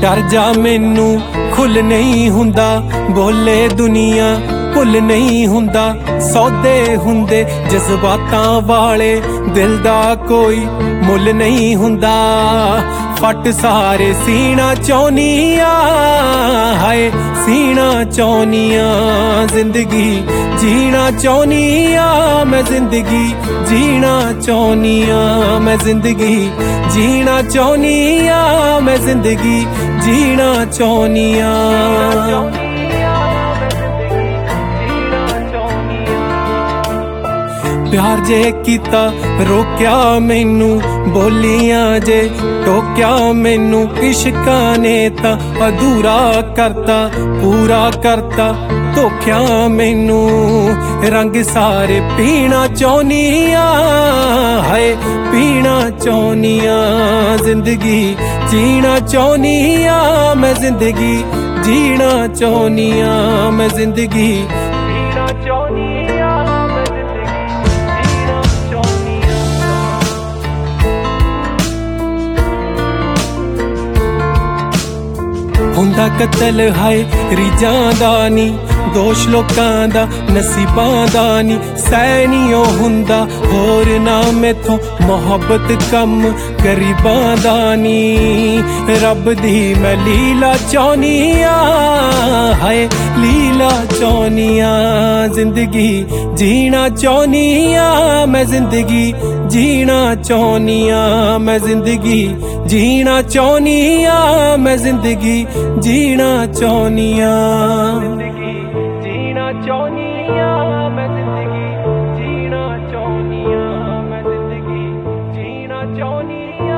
डर जा मैनू खुल नहीं हुंदा, बोले दुनिया भुल नहीं हुंदा। सौदे हुंदे जज्बातां वाले, दिल दा कोई मुल नहीं हुंदा। फट सारे सीना चौनिया, हाय सीना चौनिया। जिंदगी जीना चौनिया मैं, जिंदगी जीना चौनिया मैं, जिंदगी जीना चौनिया मैं, जिंदगी जीना चौनिया। प्यार जे कीता रोक्या मैनू, बोलियां जे टोक्या मैनू। इश्कां ने तां अधूरा करता, पूरा करता धोख्या मैनू। रंग सारे पीना चौनिया, हाय पीना चौनिया। जिंदगी जीना चौनिया मैं, जिंदगी जीना चौनिया मैं, जिंदगी जीना चौनिया मैं, हुंदा कतल हाय रीजां दा नी, दोष लोकां दा नसीबां दा नी। सैनियो हुंदा होर ना मैथों मोहब्बत कम गरीबां दा नी। रब दी मैं लीला चौनिया, हाय लीला चौनिया। जिंदगी जीना चौनिया मैं, जिंदगी जीना चौनिया मैं, जिंदगी जीना चौनिया मैं, जिंदगी जीना चौनिया। जिंदगी जीना चौनिया मैं, जिंदगी जीना चौनिया मैं, जिंदगी जीना चौनिया।